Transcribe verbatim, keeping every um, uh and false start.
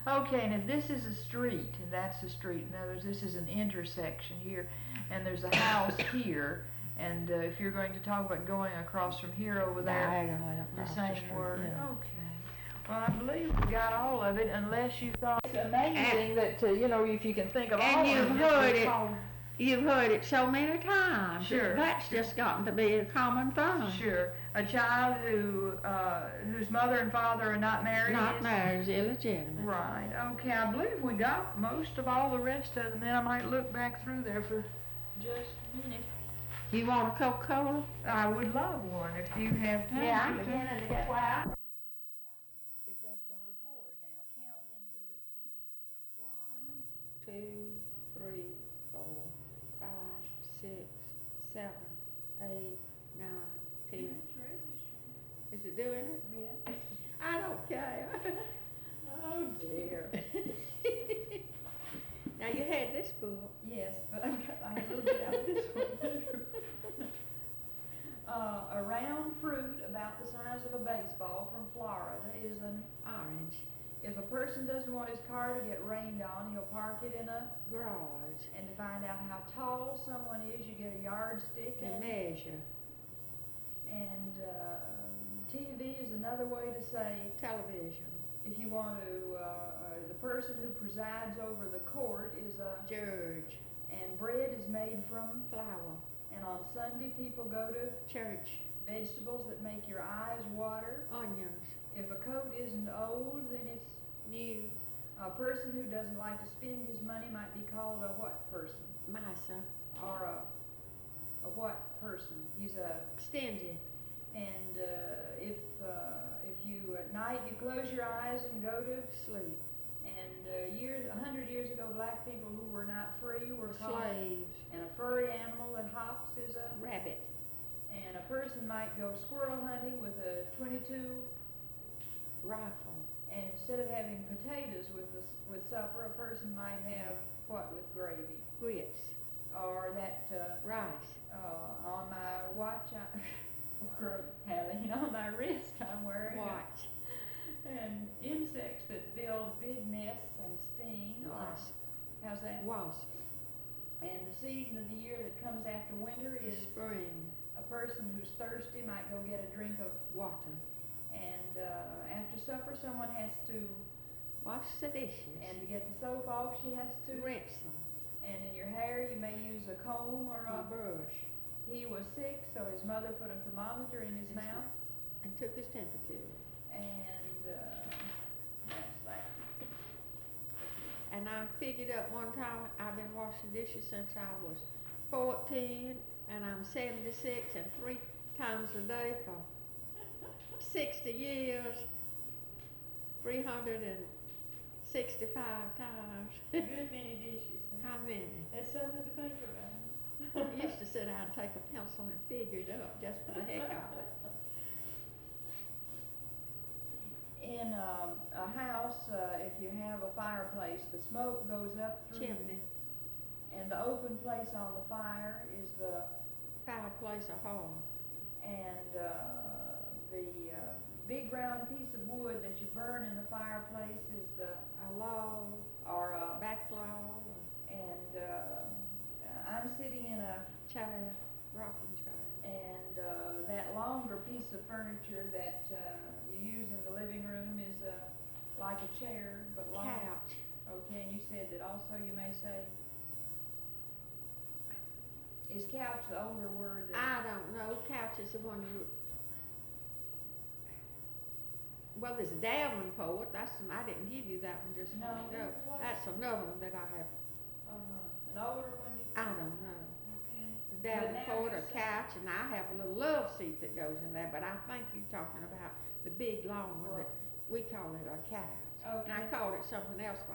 Okay, and if this is a street, and that's a street, in other words, this is an intersection here, and there's a house here, and uh, if you're going to talk about going across from here over there, Diagonally the across the same street, word. yeah. Okay. Well, I believe we got all of it, unless you thought it's amazing that, uh, you know, if you can think of all And of you've them. heard it, called- you've heard it so many times. Sure. That's just gotten to be a common thing. Sure. A child who, uh, whose mother and father are not married. Not is- married, is illegitimate. Right, okay, I believe we got most of all the rest of them, then I might look back through there for just a minute. You want a Coca-Cola? I would love one if you have time. Yeah, I'm beginning to get wild. If that's gonna record now, count into it. One, two, three, four, five, six, seven, eight, nine, ten. Is it doing it? Yeah. I don't care. Oh dear. Now you had this book. Yes, but I got I had a little bit out of this one too. Uh, a round fruit about the size of a baseball from Florida is an Orange. If a person doesn't want his car to get rained on, he'll park it in a, Garage. and to find out how tall someone is, you get a yardstick And and, measure. and uh, T V is another way to say, Television. if you want to, uh, uh, the person who presides over the court is a, Judge. and bread is made from, Flour. and on Sunday people go to Church. vegetables that make your eyes water. Onions. If a coat isn't old, then it's New. a person who doesn't like to spend his money might be called a what person? Misa. Or a, a what person? He's a, Stingy. and uh, if uh, if you at night you close your eyes and go to Sleep. and uh, years a hundred years ago black people who were not free were called, Slaves. and a furry animal that hops is a, Rabbit. and a person might go squirrel hunting with a twenty-two, Rifle. and instead of having potatoes with the, s- with supper, a person might have what with gravy, Grits. or that uh, Rice. uh, on my watch, I, great, Hallie, on my wrist I'm wearing a- Watch. and insects that build big nests and sting. or- Wasp. How's that? Wasp. And the season of the year that comes after winter is Spring. a person who's thirsty might go get a drink of, Water. and uh, after supper someone has to, Wash the dishes. and to get the soap off she has to, Rinse them. and in your hair you may use a comb or A a, brush. he was sick so his mother put a thermometer in his His mouth, And took his temperature. and uh, that's that. And I figured up one time, I've been washing dishes since I was fourteen, and I'm seventy-six, and three times a day for sixty years, three hundred sixty-five times. Good many dishes. How many? That's something to think about. I used to sit down and take a pencil and figure it up just for the heck of it. In um, a house, uh, if you have a fireplace, the smoke goes up through, Chimney, and the open place on the fire is the, fireplace, a hall, and uh, the uh, big round piece of wood that you burn in the fireplace is the, a log, or uh, back log, and uh, I'm sitting in a, chair, rocking chair. and uh, that longer piece of furniture that uh, you use in the living room is uh, like a chair, but longer. Couch, Okay, and you said that also you may say, is couch the older word that? I don't know, couch is the one you, well, there's a Davenport, that's, I didn't give you that one just a No, minute ago. what? That's another one that I have, Uh-huh, an older one you? I don't know. Okay. A But now Davenport, you're a saying- couch, and I have a little love seat that goes in there, but I think you're talking about the big long one that, we call it a couch. And I Okay. called it something else